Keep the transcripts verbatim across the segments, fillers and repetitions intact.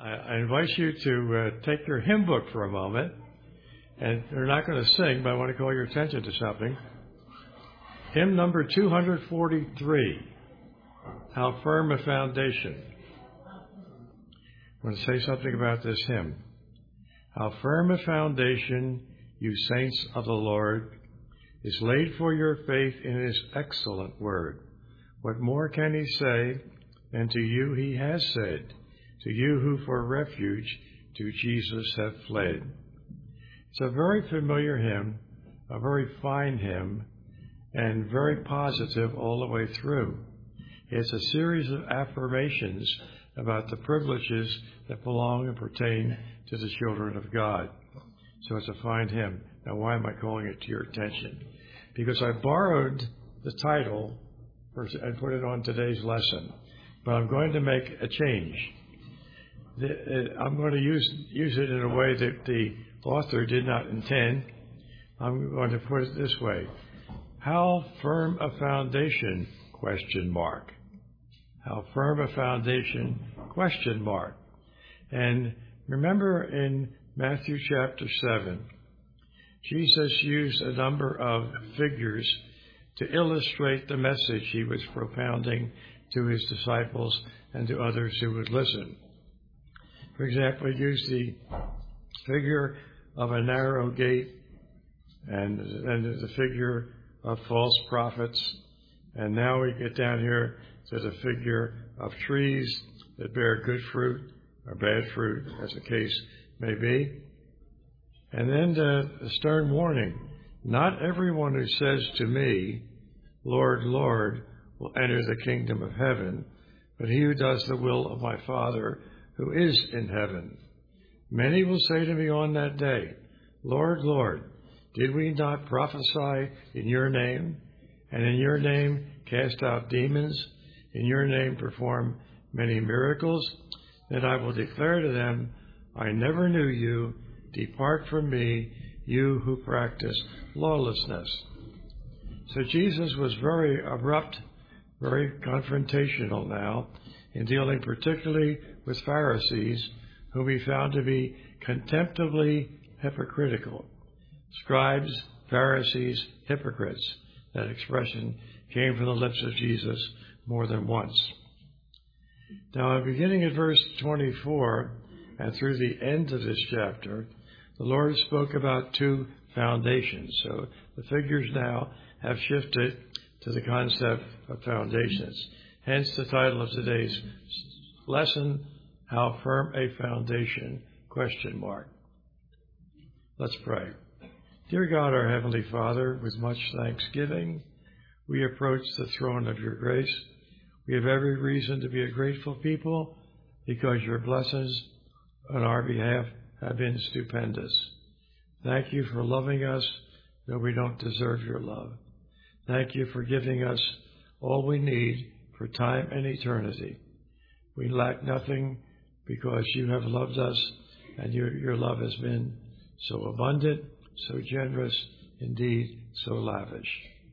I, I invite you to uh, take your hymn book for a moment. And they're not going to sing, but I want to call your attention to something. Hymn number two forty-three, How Firm a Foundation. I want to say something about this hymn. How firm a foundation, you saints of the Lord, is laid for your faith in his excellent word. What more can he say than to you he has said, to you who for refuge to Jesus have fled? It's a very familiar hymn, a very fine hymn, and very positive all the way through. It's a series of affirmations about the privileges that belong and pertain to the children of God. So it's a fine hymn. Now, why am I calling it to your attention? Because I borrowed the title and put it on today's lesson, but I'm going to make a change. I'm going to use use it in a way that the author did not intend. I'm going to put it this way. How firm a foundation, question mark. How firm a foundation, question mark. And remember in Matthew chapter seven, Jesus used a number of figures to illustrate the message he was propounding to his disciples and to others who would listen. For example, he used the figure of a narrow gate and, and the figure of false prophets. And now we get down here to the figure of trees that bear good fruit or bad fruit, as the case may be. And then the, the stern warning, not everyone who says to me, Lord, Lord, will enter the kingdom of heaven, but he who does the will of my Father who is in heaven. Many will say to me on that day, Lord, Lord, did we not prophesy in your name, and in your name cast out demons, in your name perform many miracles? Then I will declare to them, I never knew you. Depart from me, you who practice lawlessness. So Jesus was very abrupt, very confrontational now, in dealing particularly with Pharisees, whom he found to be contemptibly hypocritical. Scribes, Pharisees, hypocrites. That expression came from the lips of Jesus more than once. Now, beginning at verse twenty-four and through the end of this chapter, the Lord spoke about two foundations. So the figures now have shifted to the concept of foundations. Hence the title of today's lesson, How Firm a Foundation, question mark. Let's pray. Dear God, our Heavenly Father, with much thanksgiving, we approach the throne of your grace. We have every reason to be a grateful people because your blessings on our behalf have been stupendous. Thank you for loving us, though we don't deserve your love. Thank you for giving us all we need for time and eternity. We lack nothing because you have loved us, and your, your love has been so abundant, so generous, indeed, so lavish.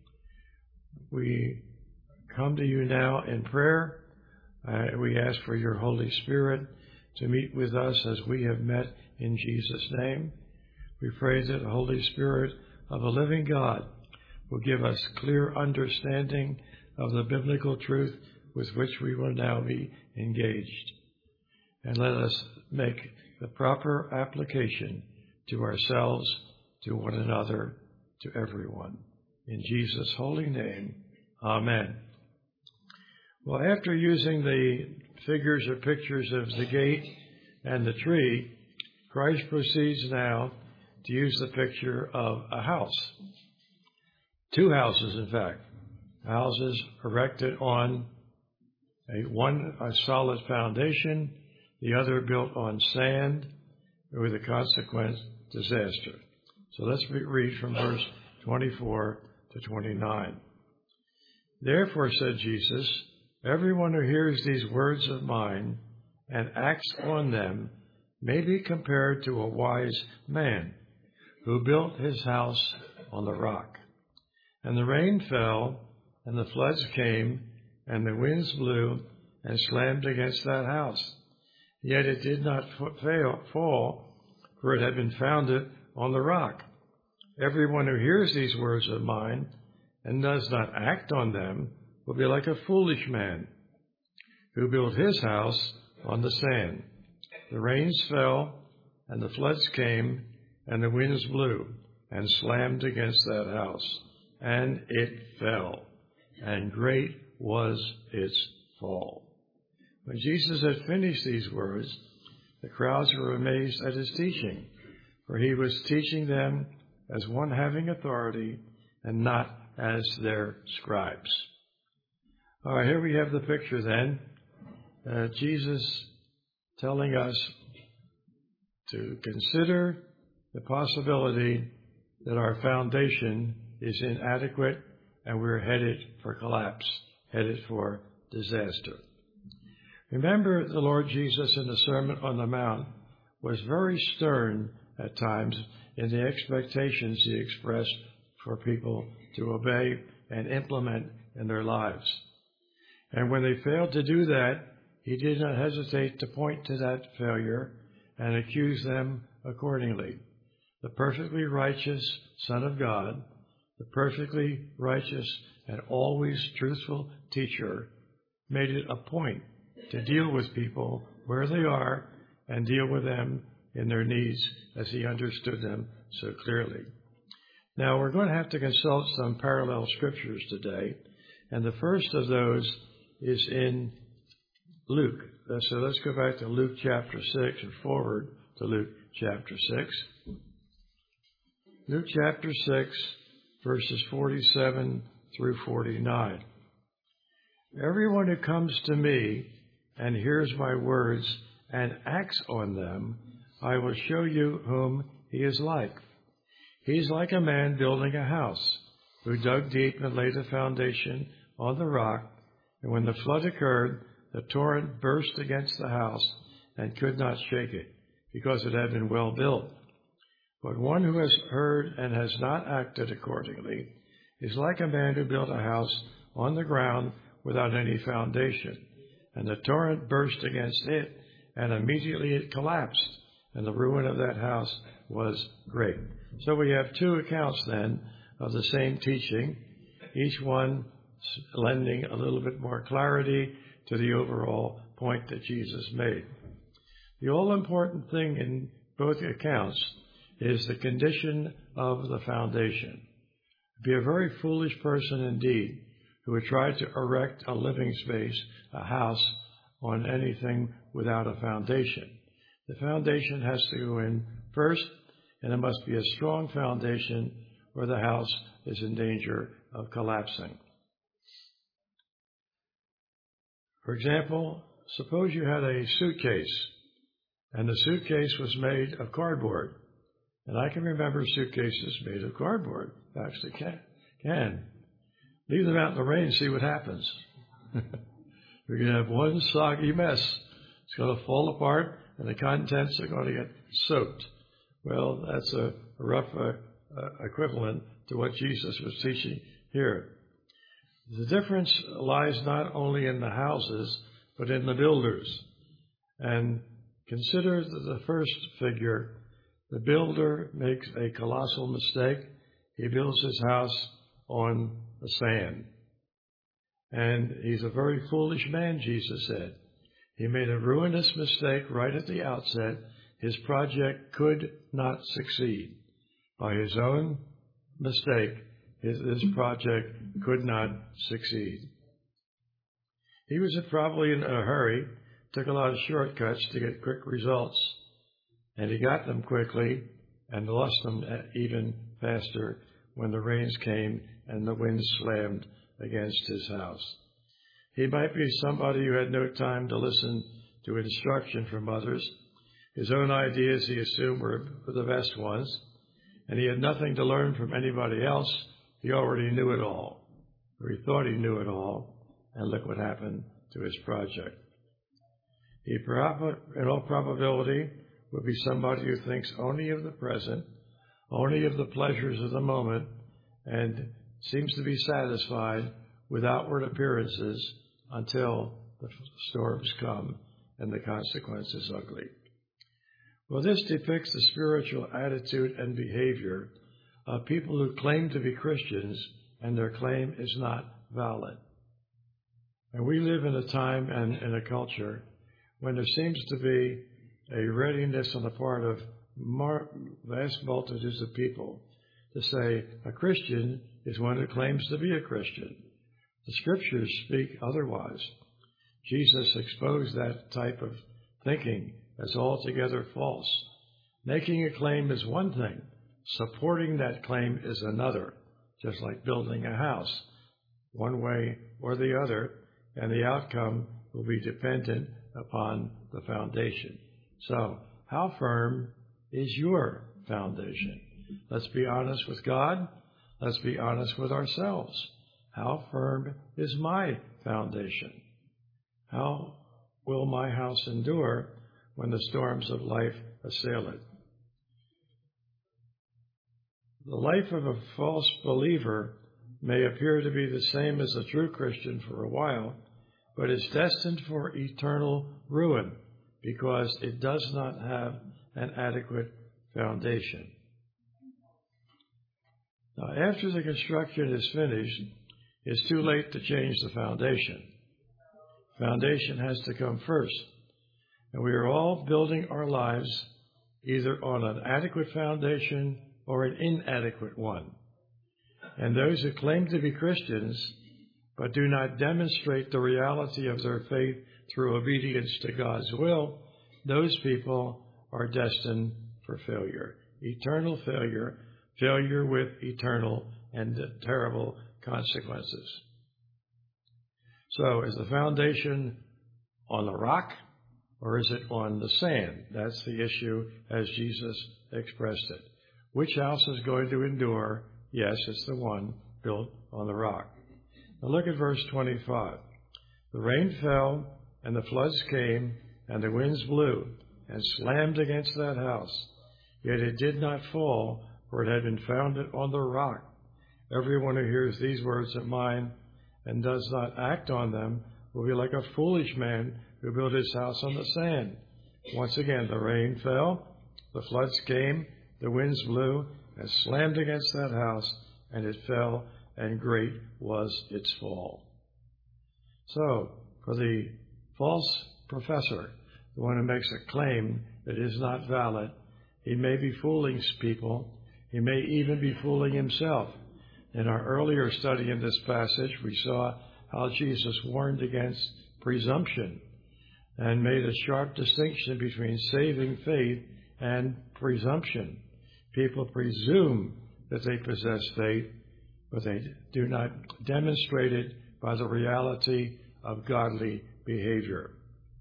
We come to you now in prayer. Uh, we ask for your Holy Spirit to meet with us as we have met in Jesus' name. We pray that the Holy Spirit of the living God will give us clear understanding of the biblical truth with which we will now be engaged. And let us make the proper application to ourselves, to one another, to everyone. In Jesus' holy name, amen. Well, after using the figures or pictures of the gate and the tree, Christ proceeds now to use the picture of a house. Two houses, in fact. Houses erected on a one a solid foundation, the other built on sand with a consequent disaster. So let's read from verse twenty-four to twenty-nine. Therefore, said Jesus, everyone who hears these words of mine and acts on them may be compared to a wise man who built his house on the rock. And the rain fell, and the floods came, and the winds blew and slammed against that house. Yet it did not fail, fall, for it had been founded on the rock. Everyone who hears these words of mine and does not act on them will be like a foolish man who built his house on the sand. The rains fell, and the floods came, and the winds blew and slammed against that house, and it fell, and great was its fall. When Jesus had finished these words, the crowds were amazed at his teaching, for he was teaching them as one having authority and not as their scribes. All right, here we have the picture then. Uh, Jesus telling us to consider the possibility that our foundation is inadequate and we're headed for collapse, headed for disaster. Remember, the Lord Jesus in the Sermon on the Mount was very stern at times in the expectations he expressed for people to obey and implement in their lives. And when they failed to do that, he did not hesitate to point to that failure and accuse them accordingly. The perfectly righteous Son of God, the perfectly righteous and always truthful teacher, made it a point to deal with people where they are and deal with them in their needs as he understood them so clearly. Now, we're going to have to consult some parallel scriptures today, and the first of those is in Luke. So let's go back to Luke chapter six and forward to Luke chapter six. Luke chapter six, verses forty-seven through forty-nine. Everyone who comes to me and hears my words and acts on them, I will show you whom he is like. He's like a man building a house who dug deep and laid a foundation on the rock, and when the flood occurred, the torrent burst against the house and could not shake it, because it had been well built. But one who has heard and has not acted accordingly is like a man who built a house on the ground without any foundation. And the torrent burst against it, and immediately it collapsed, and the ruin of that house was great. So we have two accounts then of the same teaching, each one lending a little bit more clarity to the overall point that Jesus made. The all-important thing in both accounts is the condition of the foundation. Be a very foolish person indeed who would try to erect a living space, a house, on anything without a foundation. The foundation has to go in first, and it must be a strong foundation or the house is in danger of collapsing. For example, suppose you had a suitcase, and the suitcase was made of cardboard. And I can remember suitcases made of cardboard. Actually can. can. Leave them out in the rain and see what happens. You're going to have one soggy mess. It's going to fall apart, and the contents are going to get soaked. Well, that's a rough uh, uh, equivalent to what Jesus was teaching here. The difference lies not only in the houses, but in the builders. And consider the first figure. The builder makes a colossal mistake. He builds his house on the sand. And he's a very foolish man, Jesus said. He made a ruinous mistake right at the outset. His project could not succeed. By his own mistake, his, his project could not succeed. He was probably in a hurry, took a lot of shortcuts to get quick results, and he got them quickly and lost them even faster when the rains came and the wind slammed against his house. He might be somebody who had no time to listen to instruction from others. His own ideas, he assumed, were the best ones, and he had nothing to learn from anybody else. He already knew it all, or he thought he knew it all, and look what happened to his project. He, in all probability, would be somebody who thinks only of the present, only of the pleasures of the moment, and seems to be satisfied with outward appearances until the storms come and the consequence is ugly. Well, this depicts the spiritual attitude and behavior of people who claim to be Christians and their claim is not valid. And we live in a time and in a culture when there seems to be a readiness on the part of mar- vast multitudes of people to say a Christian is one who claims to be a Christian. The scriptures speak otherwise. Jesus exposed that type of thinking as altogether false. Making a claim is one thing. Supporting that claim is another, just like building a house, one way or the other, and the outcome will be dependent upon the foundation. So, how firm is your foundation? Let's be honest with God. Let's be honest with ourselves. How firm is my foundation? How will my house endure when the storms of life assail it? The life of a false believer may appear to be the same as a true Christian for a while, but is destined for eternal ruin because it does not have an adequate foundation. Now, after the construction is finished, it's too late to change the foundation. Foundation has to come first. And we are all building our lives either on an adequate foundation or an inadequate one. And those who claim to be Christians but do not demonstrate the reality of their faith through obedience to God's will, those people are destined for failure. Eternal failure, failure with eternal and terrible consequences. So, is the foundation on the rock or is it on the sand? That's the issue as Jesus expressed it. Which house is going to endure? Yes, it's the one built on the rock. Now look at verse twenty-five. The rain fell, and the floods came, and the winds blew, and slammed against that house. Yet it did not fall, for it had been founded on the rock. Everyone who hears these words of mine and does not act on them will be like a foolish man who built his house on the sand. Once again, the rain fell, the floods came, the winds blew, and slammed against that house, and it fell, and great was its fall. So, for the false professor, the one who makes a claim that is not valid, he may be fooling people. He may even be fooling himself. In our earlier study in this passage, we saw how Jesus warned against presumption and made a sharp distinction between saving faith and presumption. People presume that they possess faith, but they do not demonstrate it by the reality of godly behavior.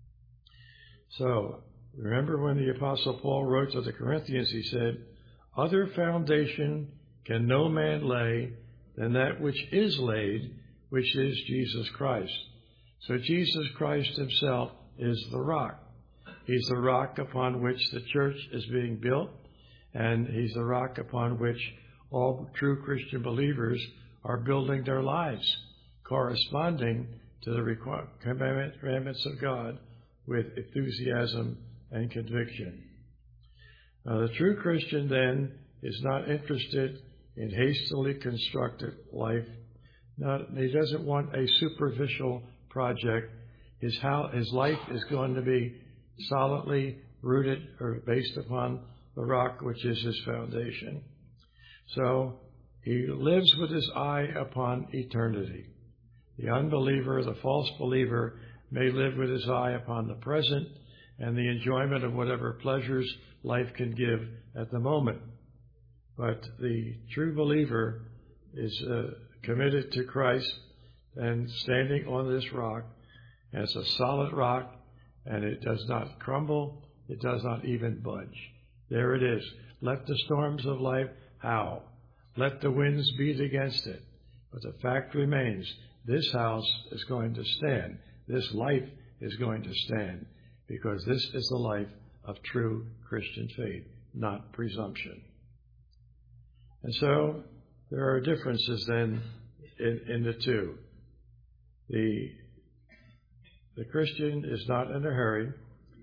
So, remember when the Apostle Paul wrote to the Corinthians, he said, "Other foundation can no man lay than that which is laid, which is Jesus Christ." So Jesus Christ himself is the rock. He's the rock upon which the church is being built, and he's the rock upon which all true Christian believers are building their lives, corresponding to the commandments of God with enthusiasm and conviction. Now, the true Christian, then, is not interested in hastily constructed life. Not, he doesn't want a superficial project. His, how, his life is going to be solidly rooted or based upon the rock, which is his foundation. So he lives with his eye upon eternity. The unbeliever, the false believer, may live with his eye upon the present and the enjoyment of whatever pleasures life can give at the moment. But the true believer is uh, committed to Christ and standing on this rock. And it's a solid rock, and it does not crumble. It does not even budge. There it is. Let the storms of life howl. Let the winds beat against it. But the fact remains, this house is going to stand. This life is going to stand, because this is the life of true Christian faith, not presumption. And so there are differences then in, in the two. The, the Christian is not in a hurry.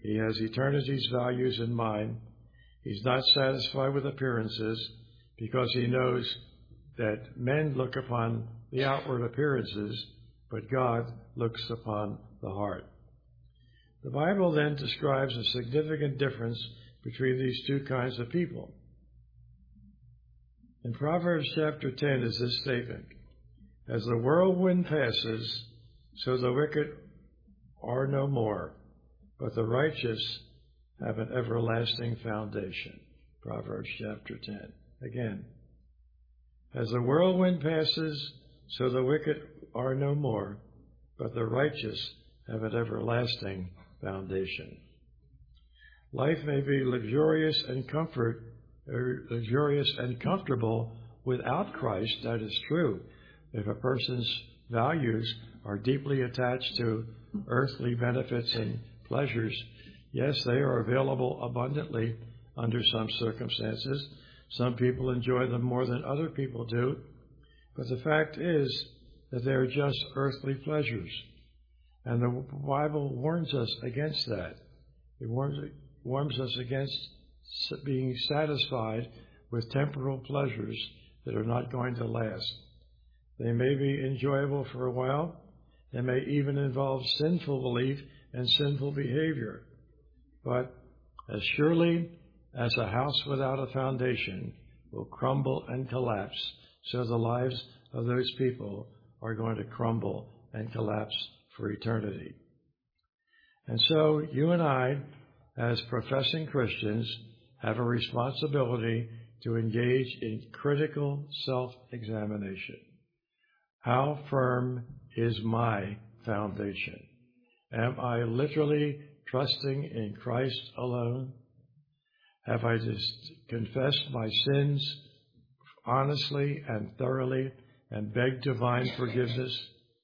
He has eternity's values in mind. He's not satisfied with appearances because he knows that men look upon the outward appearances, but God looks upon the heart. The Bible then describes a significant difference between these two kinds of people. In Proverbs chapter ten is this statement: "As the whirlwind passes, so the wicked are no more, but the righteous have an everlasting foundation." Proverbs chapter ten. Again, "As the whirlwind passes, so the wicked are no more, but the righteous have an everlasting foundation." Life may be luxurious and comfort, er, luxurious and comfortable without Christ. That is true. If a person's values are deeply attached to earthly benefits and pleasures, yes, they are available abundantly under some circumstances. Some people enjoy them more than other people do. But the fact is that they are just earthly pleasures. And the Bible warns us against that. It warns, it warns us against being satisfied with temporal pleasures that are not going to last. They may be enjoyable for a while. They may even involve sinful belief and sinful behavior. But as surely as a house without a foundation will crumble and collapse, so the lives of those people are going to crumble and collapse for eternity. And so you and I, as professing Christians, have a responsibility to engage in critical self-examination. How firm is my foundation? Am I literally trusting in Christ alone? Have I just confessed my sins honestly and thoroughly and begged divine forgiveness?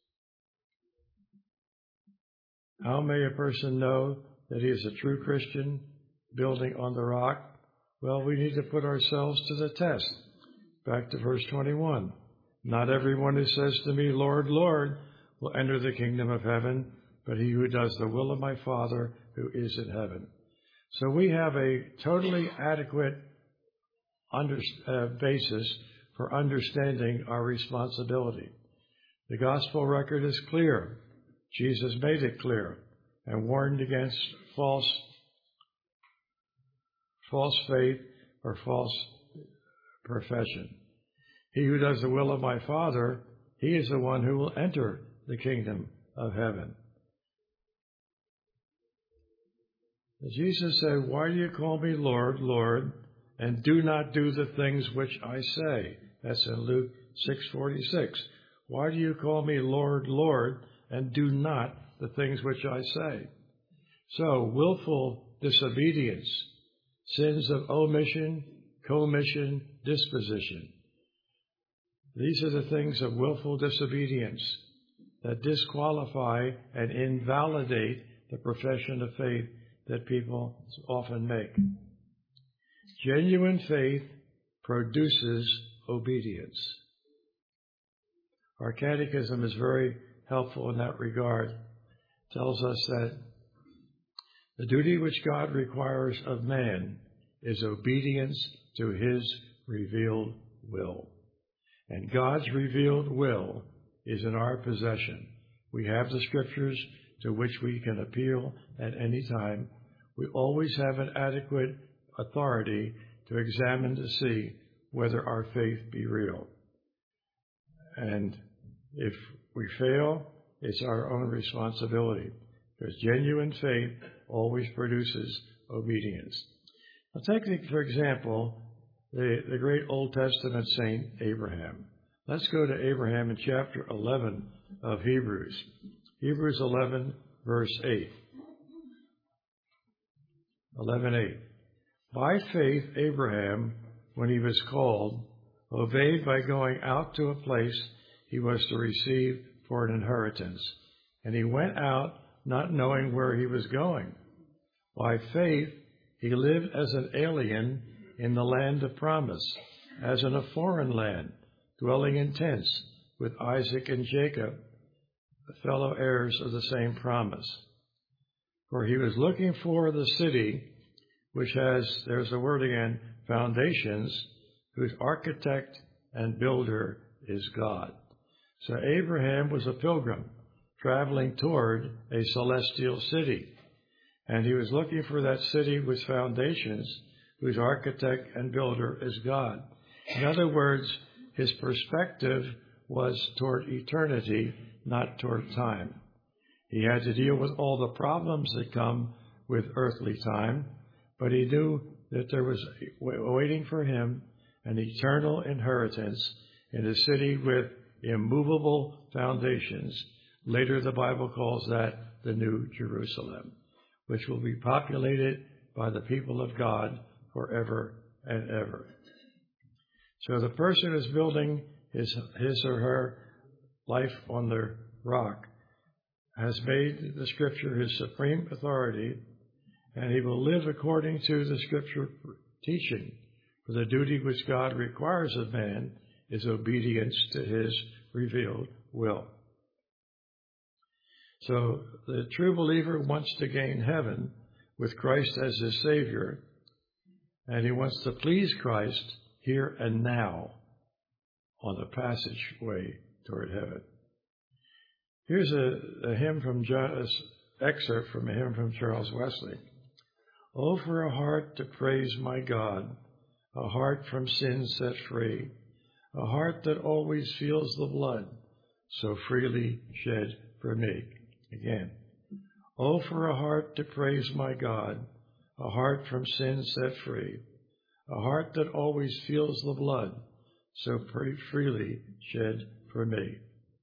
How may a person know that he is a true Christian building on the rock? Well, we need to put ourselves to the test. Back to verse twenty-one. "Not everyone who says to me, 'Lord, Lord,' will enter the kingdom of heaven, but he who does the will of my Father who is in heaven." So we have a totally adequate under, uh, basis for understanding our responsibility. The gospel record is clear. Jesus made it clear and warned against false, false faith or false profession. He who does the will of my Father, he is the one who will enter the kingdom of heaven. Jesus said, "Why do you call me Lord, Lord, and do not do the things which I say?" That's in Luke six forty-six. "Why do you call me Lord, Lord, and do not the things which I say?" So, willful disobedience, sins of omission, commission, disposition. These are the things of willful disobedience that disqualify and invalidate the profession of faith that people often make. Genuine faith produces obedience. Our catechism is very helpful in that regard. It tells us that the duty which God requires of man is obedience to his revealed will. And God's revealed will is in our possession. We have the scriptures to which we can appeal at any time. We always have an adequate authority to examine to see whether our faith be real. And if we fail, it's our own responsibility, because genuine faith always produces obedience. Now take, for example, the, the great Old Testament saint Abraham. Let's go to Abraham in chapter eleven of Hebrews. Hebrews eleven, verse eight. eleven eight. "By faith Abraham, when he was called, obeyed by going out to a place he was to receive for an inheritance. And he went out not knowing where he was going. By faith he lived as an alien in the land of promise, as in a foreign land, dwelling in tents with Isaac and Jacob, the fellow heirs of the same promise. For he was looking for the city which has, there's the word again, foundations, whose architect and builder is God. So Abraham was a pilgrim traveling toward a celestial city. And he was looking for that city with foundations, whose architect and builder is God. In other words, his perspective was toward eternity, not toward time. He had to deal with all the problems that come with earthly time, but he knew that there was waiting for him an eternal inheritance in a city with immovable foundations. Later, the Bible calls that the New Jerusalem, which will be populated by the people of God forever and ever. So the person is building his, his or her life on the rock has made the Scripture his supreme authority, and he will live according to the Scripture teaching. For the duty which God requires of man is obedience to his revealed will. So the true believer wants to gain heaven with Christ as his Savior, and he wants to please Christ here and now on the passageway toward heaven. Here's a, a hymn from John, excerpt from a hymn from Charles Wesley. Oh, for a heart to praise my God, a heart from sin set free, a heart that always feels the blood so freely shed for me. Again. Oh, for a heart to praise my God, a heart from sin set free, a heart that always feels the blood so freely shed for me.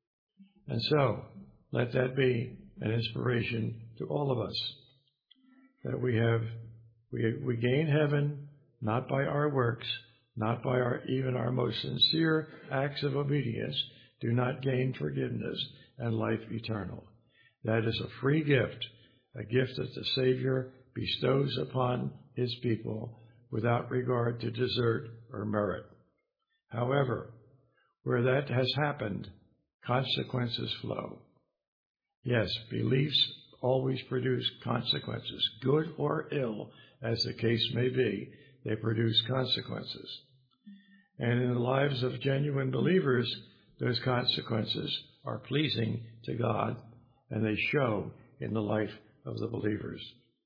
And so, let that be an inspiration to all of us, that we have, we, we gain heaven not by our works, not by our, even our most sincere acts of obedience, do not gain forgiveness and life eternal. That is a free gift, a gift that the Savior bestows upon his people without regard to desert or merit. However, where that has happened, consequences flow. Yes, beliefs always produce consequences, good or ill, as the case may be, they produce consequences. And in the lives of genuine believers, those consequences are pleasing to God, and they show in the life of the believers.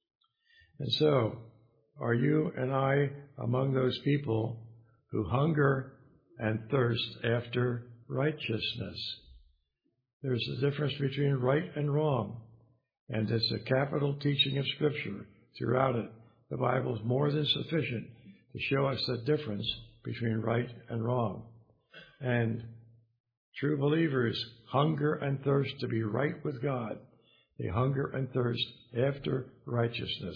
And so, are you and I among those people who hunger and thirst after righteousness? There's a difference between right and wrong, and it's a capital teaching of Scripture throughout it. The Bible is more than sufficient to show us the difference between right and wrong. And true believers hunger and thirst to be right with God. They hunger and thirst after righteousness.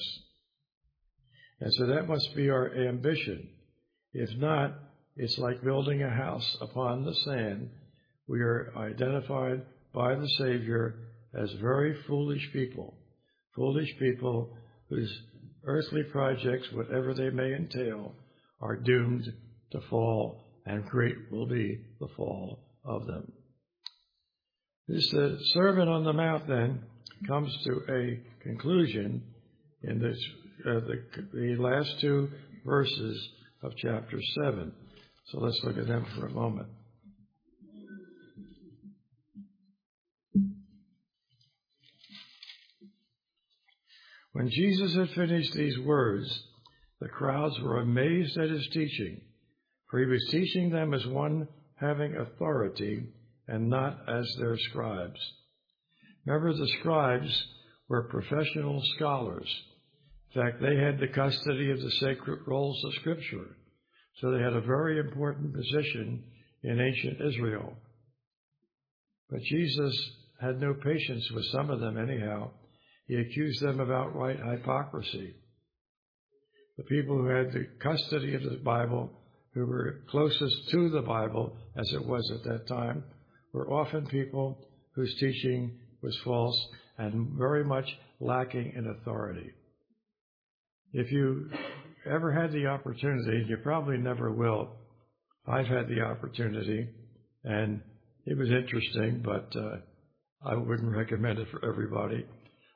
And so that must be our ambition. If not, it's like building a house upon the sand. We are identified by the Savior as very foolish people, foolish people whose earthly projects, whatever they may entail, are doomed to fall, and great will be the fall of them. This uh, Sermon on the Mount then comes to a conclusion in this, uh, the, the last two verses of chapter seven. So let's look at them for a moment. When Jesus had finished these words, the crowds were amazed at his teaching, for he was teaching them as one having authority and not as their scribes. Remember, the scribes were professional scholars. In fact, they had the custody of the sacred rolls of Scripture, so they had a very important position in ancient Israel. But Jesus had no patience with some of them anyhow. He accused them of outright hypocrisy. The people who had the custody of the Bible, who were closest to the Bible as it was at that time, were often people whose teaching was false and very much lacking in authority. If you ever had the opportunity, you probably never will. I've had the opportunity, and it was interesting, but uh, I wouldn't recommend it for everybody.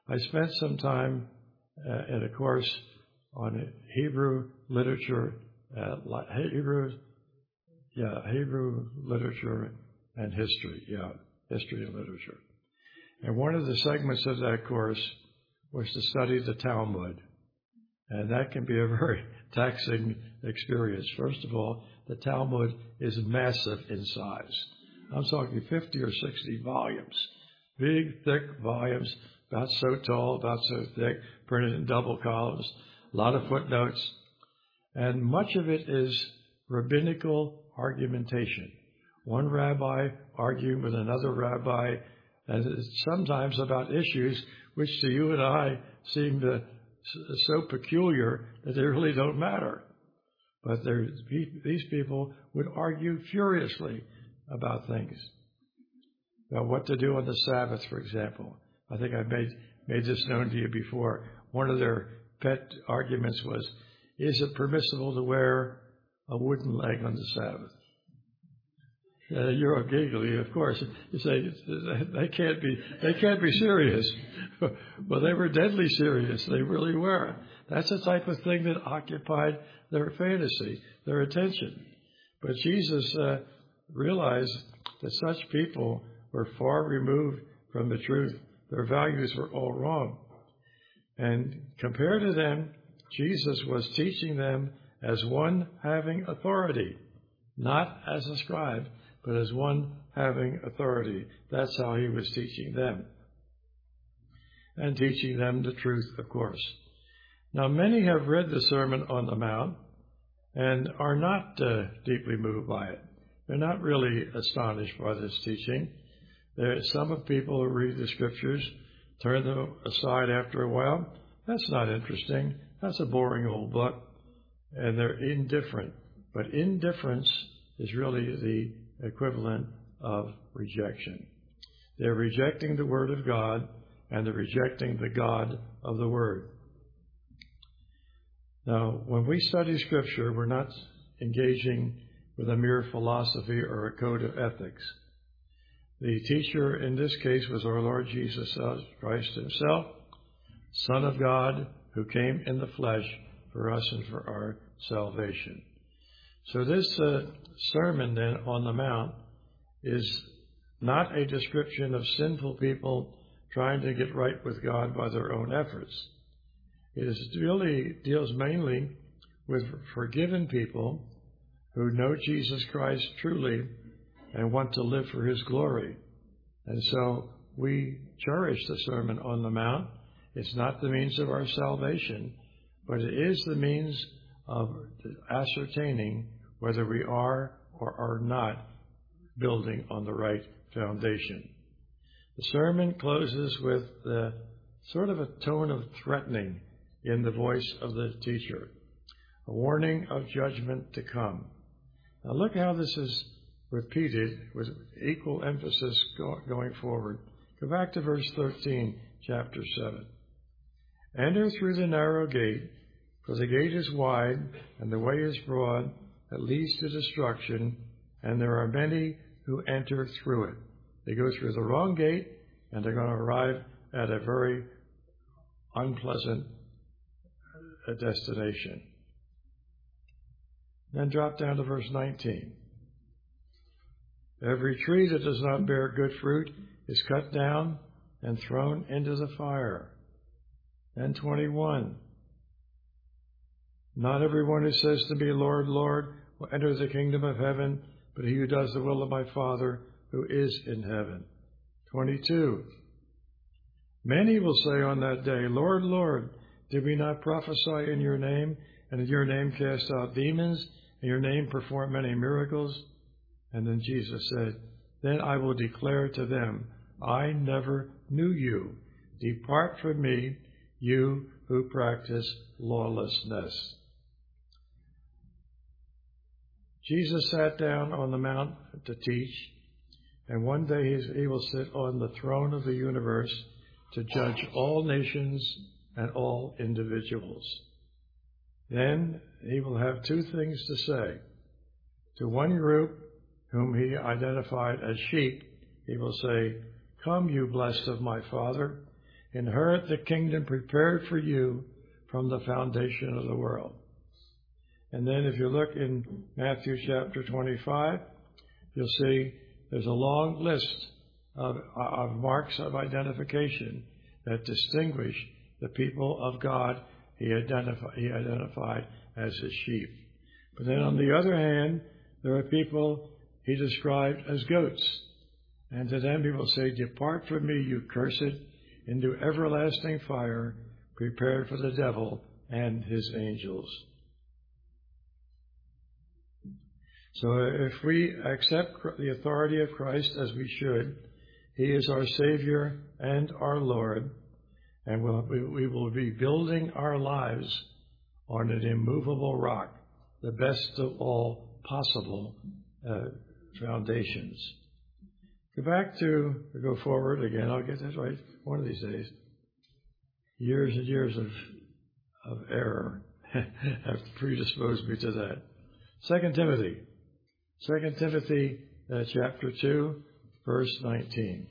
I spent some time uh, in a course on Hebrew literature, uh, Hebrew, yeah, Hebrew literature and history, yeah, history and literature. And one of the segments of that course was to study the Talmud. And that can be a very taxing experience. First of all, the Talmud is massive in size. I'm talking fifty or sixty volumes. Big, thick volumes, about so tall, about so thick, printed in double columns, a lot of footnotes. And much of it is rabbinical argumentation. One rabbi arguing with another rabbi, and it's sometimes about issues which to you and I seem to so peculiar that they really don't matter. But these people would argue furiously about things. About what to do on the Sabbath, for example. I think I made, made this known to you before. One of their pet arguments was, is it permissible to wear a wooden leg on the Sabbath? Uh, you're all giggly, of course. You say they can't be. They can't be serious. Well, they were deadly serious. They really were. That's the type of thing that occupied their fantasy, their attention. But Jesus uh, realized that such people were far removed from the truth. Their values were all wrong. And compared to them, Jesus was teaching them as one having authority, not as a scribe, but as one having authority. That's how he was teaching them. And teaching them the truth, of course. Now, many have read the Sermon on the Mount and are not uh, deeply moved by it. They're not really astonished by this teaching. There are some of people who read the Scriptures, turn them aside after a while. That's not interesting. That's a boring old book. And they're indifferent. But indifference is really the equivalent of rejection. They're rejecting the Word of God, and they're rejecting the God of the Word. Now, when we study Scripture, we're not engaging with a mere philosophy or a code of ethics. The teacher in this case was our Lord Jesus Christ himself, Son of God, who came in the flesh for us and for our salvation. So this uh, sermon then on the Mount is not a description of sinful people trying to get right with God by their own efforts. It is really deals mainly with forgiven people who know Jesus Christ truly and want to live for his glory. And so we cherish the Sermon on the Mount. It's not the means of our salvation, but it is the means of ascertaining whether we are or are not building on the right foundation. The sermon closes with the sort of a tone of threatening in the voice of the teacher, a warning of judgment to come. Now look how this is repeated with equal emphasis go- going forward. Go back to verse thirteen, chapter seven. Enter through the narrow gate, for the gate is wide and the way is broad that leads to destruction, and there are many who enter through it. They go through the wrong gate, and they're going to arrive at a very unpleasant destination. Then drop down to verse nineteen. Every tree that does not bear good fruit is cut down and thrown into the fire. Then twenty-one. Not everyone who says to me, Lord, Lord, will enter the kingdom of heaven, but he who does the will of my Father who is in heaven. twenty-two. Many will say on that day, Lord, Lord, did we not prophesy in your name, and in your name cast out demons, in your name perform many miracles? And then Jesus said, then I will declare to them, I never knew you. Depart from me, you who practice lawlessness. Jesus sat down on the mount to teach, and one day he will sit on the throne of the universe to judge all nations and all individuals. Then he will have two things to say. To one group, whom he identified as sheep, he will say, come, you blessed of my Father, inherit the kingdom prepared for you from the foundation of the world. And then if you look in Matthew chapter twenty-five, you'll see there's a long list of, of marks of identification that distinguish the people of God he, identify, he identified as his sheep. But then on the other hand, there are people he described as goats. And to them he will say, "Depart from me, you cursed, into everlasting fire, prepared for the devil and his angels." So if we accept the authority of Christ as we should, he is our Savior and our Lord, and we'll, we will be building our lives on an immovable rock, the best of all possible uh, foundations. Go back to, go forward again, I'll get this right one of these days. Years and years of, of error have predisposed me to that. Second Timothy. Second Timothy uh, chapter two, verse nineteen.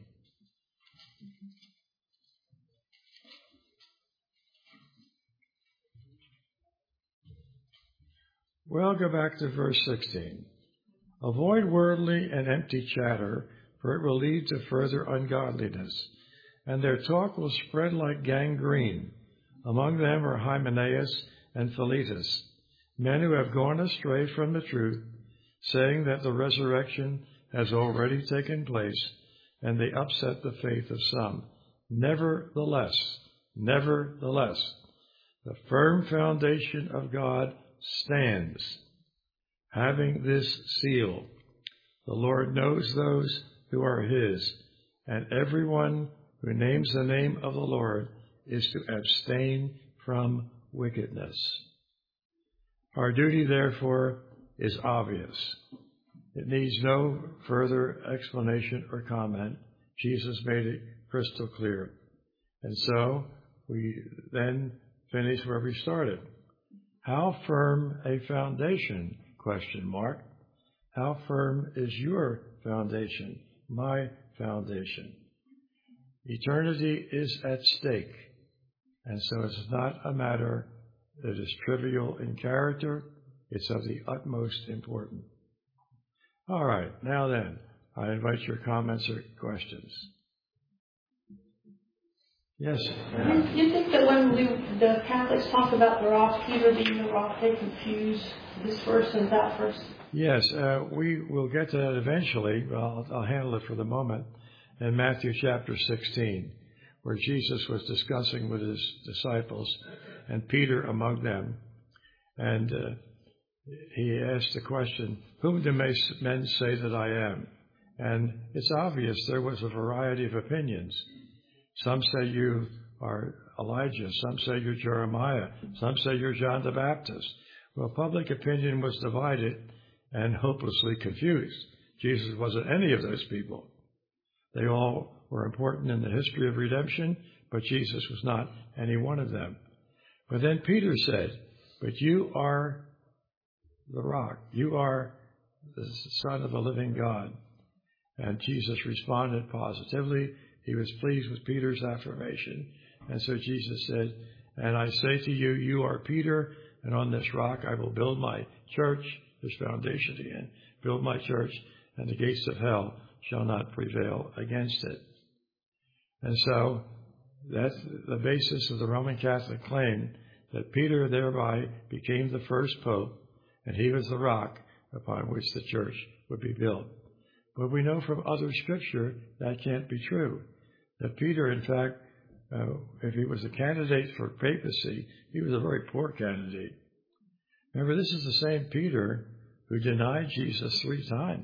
Well, go back to verse sixteen. "Avoid worldly and empty chatter, for it will lead to further ungodliness, and their talk will spread like gangrene. Among them are Hymenaeus and Philetus, men who have gone astray from the truth, saying that the resurrection has already taken place, and they upset the faith of some. Nevertheless, nevertheless, the firm foundation of God stands, having this seal: the Lord knows those who are his, and everyone who names the name of the Lord is to abstain from wickedness." Our duty, therefore, is obvious. It needs no further explanation or comment. Jesus made it crystal clear. And so we then finish where we started. How firm a foundation? Question mark. How firm is your foundation? My foundation. Eternity is at stake, and so it's not a matter that is trivial in character. It's of the utmost importance. All right, now then, I invite your comments or questions. Yes? Do you think that when we, the Catholics talk about the rock, Peter being the rock, they confuse this verse and that verse? Yes, uh, we will get to that eventually. I'll, I'll handle it for the moment. In Matthew chapter sixteen, where Jesus was discussing with his disciples, and Peter among them, and uh, he asked the question, "Whom do men say that I am?" And it's obvious there was a variety of opinions. Some say you are Elijah. Some say you're Jeremiah. Some say you're John the Baptist. Well, public opinion was divided and hopelessly confused. Jesus wasn't any of those people. They all were important in the history of redemption, but Jesus was not any one of them. But then Peter said, "But you are the rock. You are the Son of the living God." And Jesus responded positively. He was pleased with Peter's affirmation. And so Jesus said, "And I say to you, you are Peter, and on this rock I will build my church," this foundation again, "build my church, and the gates of hell shall not prevail against it." And so that's the basis of the Roman Catholic claim that Peter thereby became the first pope, and he was the rock upon which the church would be built. But we know from other scripture that can't be true. That Peter, in fact, uh, if he was a candidate for papacy, he was a very poor candidate. Remember, this is the same Peter who denied Jesus three times.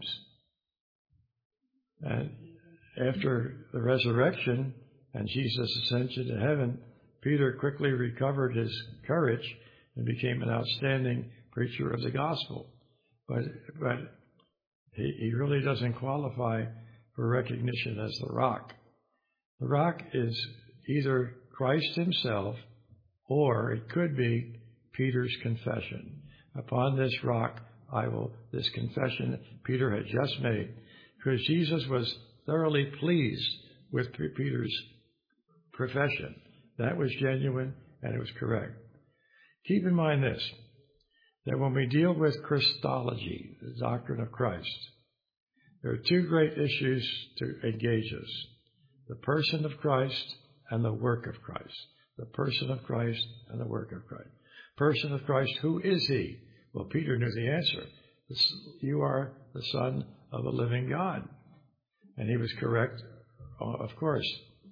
And after the resurrection and Jesus' ascension to heaven, Peter quickly recovered his courage and became an outstanding preacher of the gospel. But, but he, he really doesn't qualify for recognition as the rock. The rock is either Christ himself, or it could be Peter's confession. Upon this rock I will, this confession that Peter had just made, because Jesus was thoroughly pleased with Peter's profession. That was genuine and it was correct. Keep in mind this, that when we deal with Christology, the doctrine of Christ, there are two great issues to engage us. The person of Christ and the work of Christ. The person of Christ and the work of Christ. Person of Christ, who is he? Well, Peter knew the answer. You are the Son of the living God. And he was correct, of course.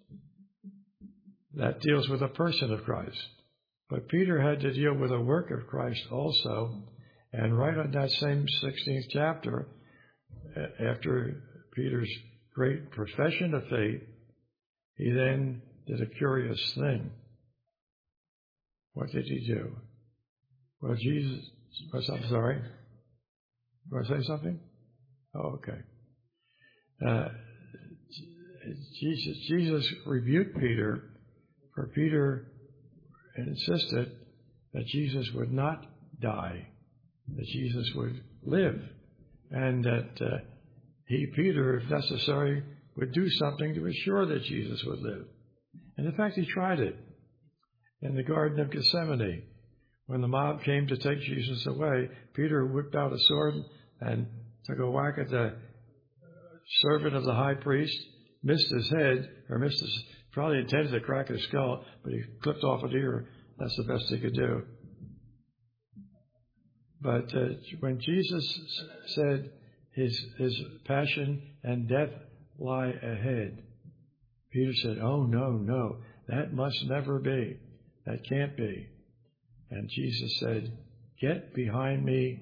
That deals with the person of Christ. But Peter had to deal with the work of Christ also. And right on that same sixteenth chapter, after Peter's great profession of faith, he then did a curious thing. What did he do? Well, Jesus, I'm sorry. You want to say something? Oh, okay. Uh, Jesus, Jesus rebuked Peter, for Peter insisted that Jesus would not die, that Jesus would live, and that uh, he, Peter, if necessary, would do something to assure that Jesus would live. And in fact, he tried it in the Garden of Gethsemane. When the mob came to take Jesus away, Peter whipped out a sword and took a whack at the servant of the high priest, missed his head, or missed his, probably intended to crack his skull, but he clipped off an ear. That's the best he could do. But uh, when Jesus said his, his passion and death lie ahead, Peter said, oh, no, no, that must never be. That can't be. And Jesus said, get behind me,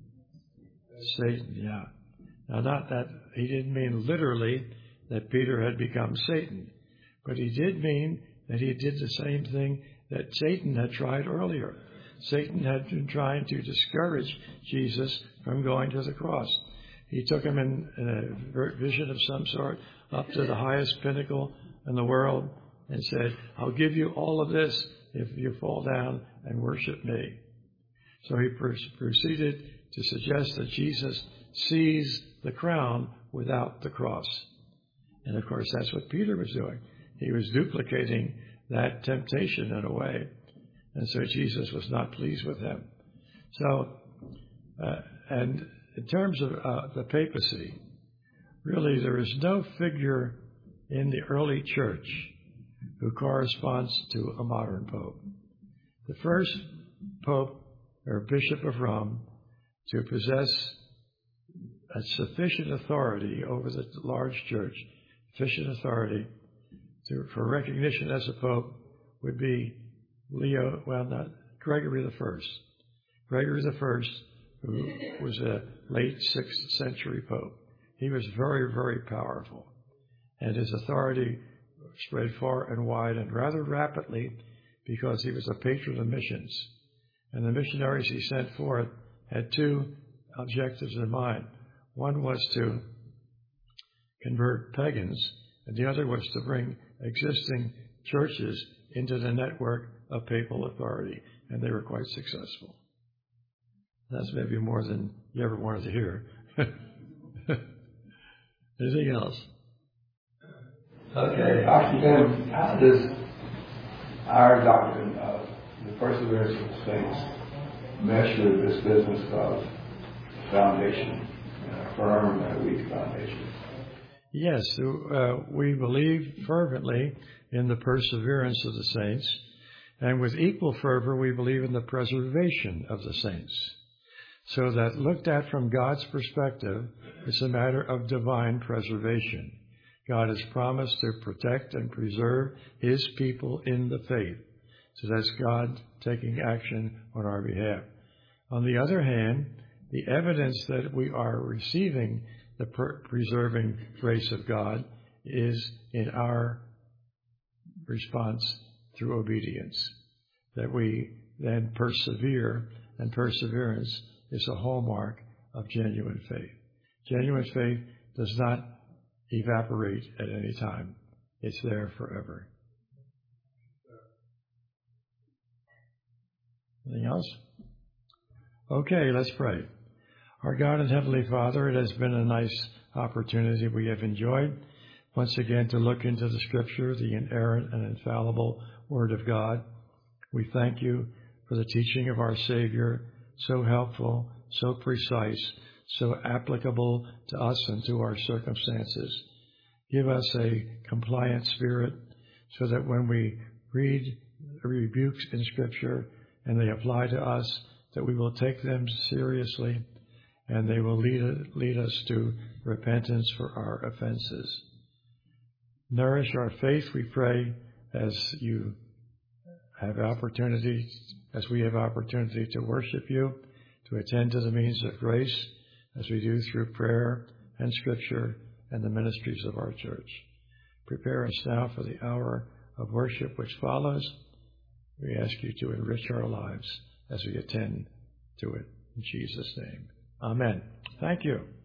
Satan. Yeah. Now, not that he didn't mean literally that Peter had become Satan, but he did mean that he did the same thing that Satan had tried earlier. Satan had been trying to discourage Jesus from going to the cross. He took him in, in a vision of some sort up to the highest pinnacle in the world and said, I'll give you all of this if you fall down and worship me. So he proceeded to suggest that Jesus seize the crown without the cross. And of course, that's what Peter was doing. He was duplicating that temptation in a way. And so Jesus was not pleased with him. So, uh, and in terms of uh, the papacy, really there is no figure in the early church who corresponds to a modern pope. The first pope or bishop of Rome to possess a sufficient authority over the large church, sufficient authority to, for recognition as a pope would be Leo, well, not Gregory the First. Gregory the First, who was a late sixth century pope. He was very, very powerful, and his authority spread far and wide and rather rapidly because he was a patron of missions. And the missionaries he sent forth had two objectives in mind. One was to convert pagans, and the other was to bring existing churches into the network of papal authority, and they were quite successful. That's maybe more than you ever wanted to hear. Anything else? Okay, Doctor Jim, how does our doctrine of the perseverance of the saints mesh with this business of foundation, a firm and a weak foundation? Yes, uh, we believe fervently in the perseverance of the saints, and with equal fervor we believe in the preservation of the saints. So that looked at from God's perspective, it's a matter of divine preservation. God has promised to protect and preserve his people in the faith. So that's God taking action on our behalf. On the other hand, the evidence that we are receiving the per- preserving grace of God is in our response through obedience, that we then persevere, and perseverance is a hallmark of genuine faith. Genuine faith does not evaporate at any time. It's there forever. Anything else? Okay, let's pray. Our God and Heavenly Father, it has been a nice opportunity we have enjoyed once again to look into the Scripture, the inerrant and infallible Word of God. We thank you for the teaching of our Savior, so helpful, so precise, so applicable to us and to our circumstances. Give us a compliant spirit so that when we read rebukes in Scripture and they apply to us, that we will take them seriously and they will lead, lead us to repentance for our offenses. Nourish our faith, we pray, as you have opportunity, as we have opportunity to worship you, to attend to the means of grace, as we do through prayer and Scripture and the ministries of our church. Prepare us now for the hour of worship which follows. We ask you to enrich our lives as we attend to it. In Jesus' name. Amen. Thank you.